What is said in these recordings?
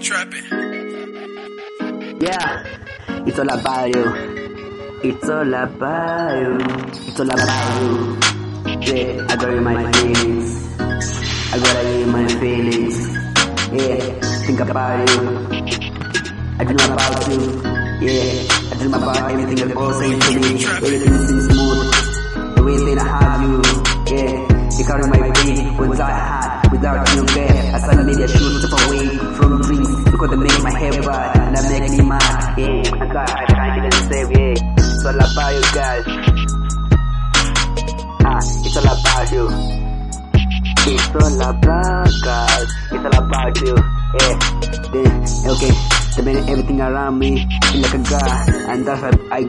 trapping. Yeah, it's all about you. It's all about you. It's all about you. Yeah, I got in my feelings. I gotta in my feelings. Yeah, think about you. I dream about you. Yeah, I dream about everything that goes into me. Everything seems smooth. The way that I have you. Yeah, you carry my pain when I had without you there. I suddenly made a shoot step away from dreams because they make my head bad and they make me mad. Yeah, I can't even save. Yeah, it's all about you guys. It's all about you. It's all about guys. It's all about you. Yeah, okay. The minute everything around me feel like a god, and that's what I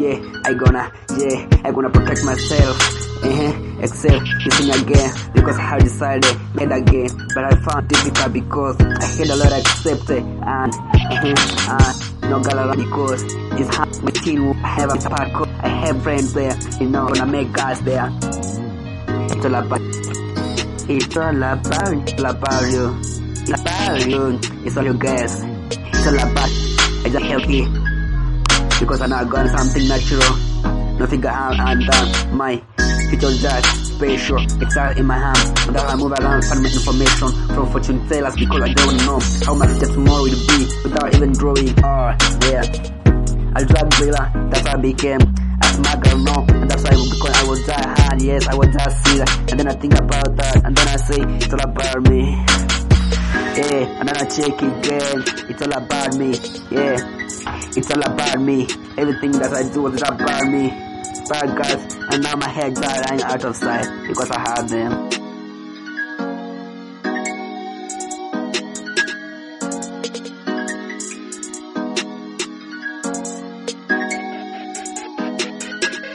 gonna protect myself. Except listen again, because I decided made again, but I found difficult because I had a lot accepted and no girl around because it's hard my team. I have a parkour, I have friends there, you know, gonna make guys there. It's all about you. It's all about you. It's all you guys. It's all about I just help you because I know I got something natural. No figure out and my future just special. It's all in my hand. But I move around, find my information from fortune tellers because I don't know how my future tomorrow will be without even drawing. Yeah, I drug dealer, that's how I became a smart girl now, and that's why because I was that hard. Yes, I was just see that, and then I think about that, and then I say it's all about me. Yeah, and then I check again. It's all about me. Yeah, it's all about me. Everything that I do is about me. Bad guys, and now my head got lying out of sight because I have them.